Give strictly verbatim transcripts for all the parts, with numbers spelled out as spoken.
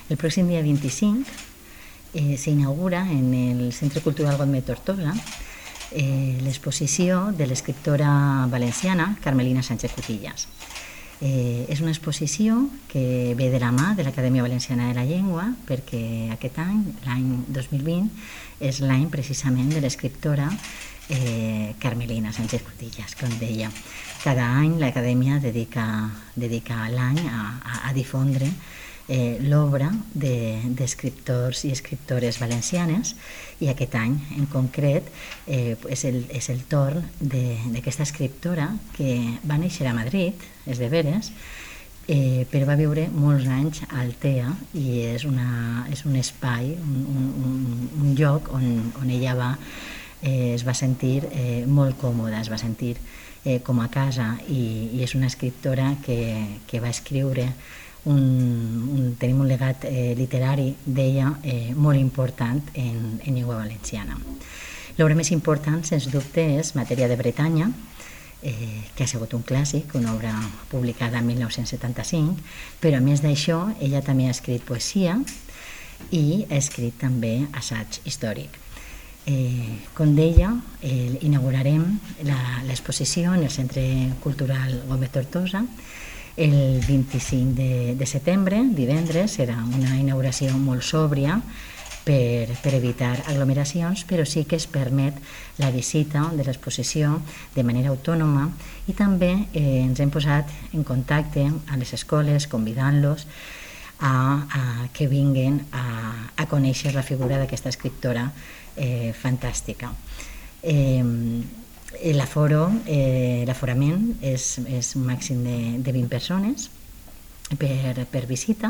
El pròxim dia vint-i-cinc eh, s'inaugura en el Centre Cultural Gomet Tortosa eh, l'exposició de l'escriptora valenciana Carmelina Sánchez Cutillas. Eh, és una exposició que ve de la mà de l'Acadèmia Valenciana de la Llengua, perquè aquest any, l'any dos mil vint, és l'any precisament de l'escriptora eh, Carmelina Sánchez Cutillas, com deia. Cada any l'Acadèmia dedica, dedica l'any a, a, a difondre eh, l'obra d'escriptors de, i escriptores valencianes, i aquest any en concret eh, és, el, és el torn d'aquesta escriptora que va néixer a Madrid, és de veres, eh, però va viure molts anys a Altea, i és, una, és un espai, un, un, un lloc on, on ella va, eh, es va sentir eh, molt còmoda, es va sentir eh, com a casa, i, i és una escriptora que, que va escriure Un, un, tenim un legat eh, literari d'ella eh, molt important en, en llengua valenciana. L'obra més important, sens dubte, és Matèria de Bretanya, eh, que ha sigut un clàssic, una obra publicada en mil nou-cents setanta-cinc, però a més d'això ella també ha escrit poesia i ha escrit també assaig històric. Eh, com deia, eh, inaugurarem l'exposició en el Centre Cultural Gomet Tortosa el vint-i-cinc de, de setembre, divendres. Serà una inauguració molt sòbria per, per evitar aglomeracions, però sí que es permet la visita de l'exposició de manera autònoma, i també eh, ens hem posat en contacte amb les escoles convidant-los a, a que vinguin a, a conèixer la figura d'aquesta escriptora eh, fantàstica. Eh, L'aforo, eh, l'aforament és, és un màxim de, de vint persones per, per visita,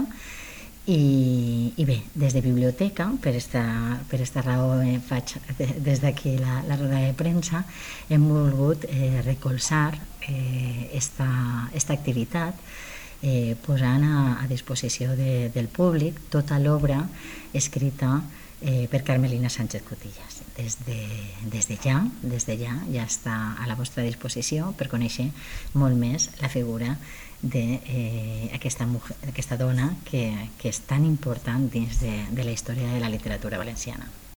i, i bé, des de biblioteca, per esta, per esta raó eh, faig des d'aquí la, la roda de premsa, hem volgut eh, recolzar eh, esta, esta activitat, eh, posant a, a disposició de, del públic tota l'obra escrita eh, per Carmelina Sánchez Cutillas. Des de, des de ja, des de ja, ja està a la vostra disposició per conèixer molt més la figura d'aquesta eh, dona que, que és tan important dins de, de la història de la literatura valenciana.